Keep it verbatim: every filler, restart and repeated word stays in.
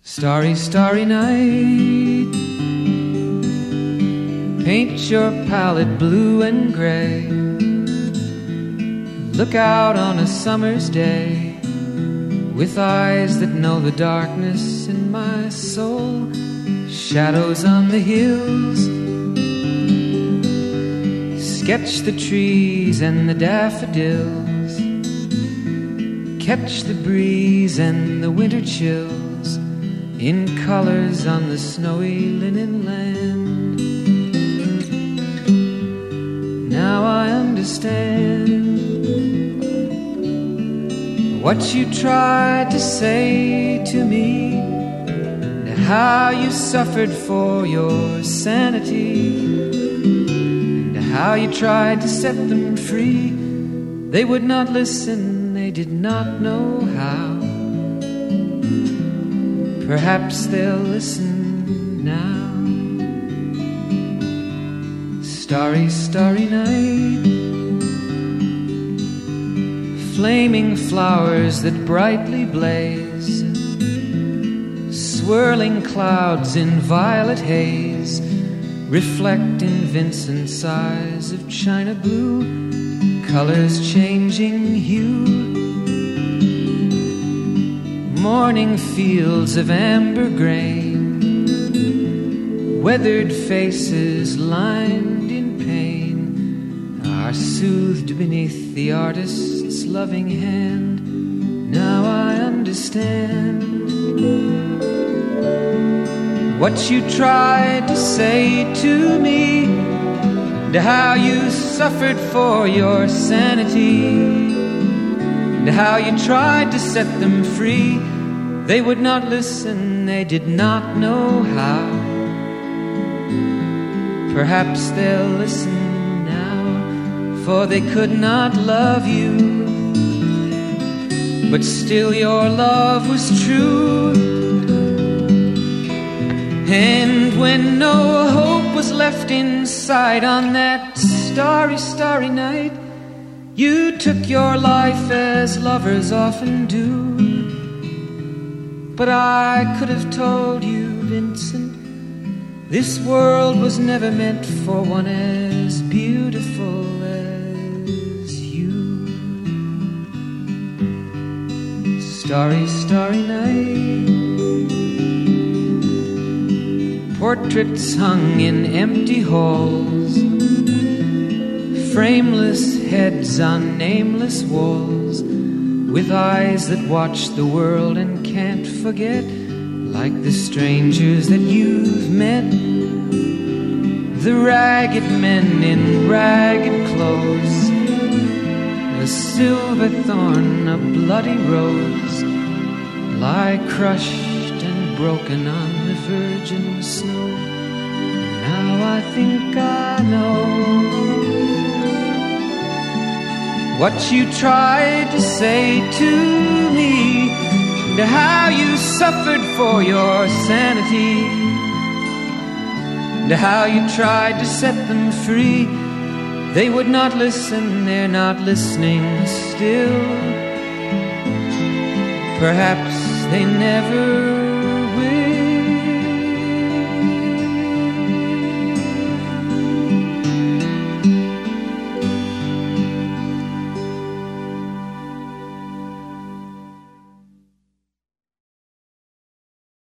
Starry, starry night, paint your palette blue and gray. Look out on a summer's day with eyes that know the darkness in my soul. Shadows on the hills, sketch the trees and the daffodils, catch the breeze and the winter chills in colors on the snowy linen land. Now I understand what you tried to say to me, and how you suffered for your sanity, and how you tried to set them free. They would not listen, they did not know how. Perhaps they'll listen now. Starry, starry night, flaming flowers that brightly blaze, swirling clouds in violet haze, reflect in Vincent's eyes of china blue, colors changing hue. Morning fields of amber grain, weathered faces lined in pain, are soothed beneath the artist's loving hand. Now I understand what you tried to say to me, and how you suffered for your sanity, and how you tried to set them free. They would not listen, they did not know how. Perhaps they'll listen now, for they could not love you, but still your love was true. And when no hope was left inside on that starry, starry night, you took your life as lovers often do. But I could have told you, Vincent, this world was never meant for one as beautiful as you. Starry, starry night, portraits hung in empty halls, frameless heads on nameless walls, with eyes that watch the world and can't forget, like the strangers that you've met, the ragged men in ragged clothes, a silver thorn, a bloody rose, lie crushed and broken on the virgin snow. Now I think I know what you tried to say to me, and how you suffered for your sanity, and how you tried to set them free. They would not listen, they're not listening still. Perhaps they never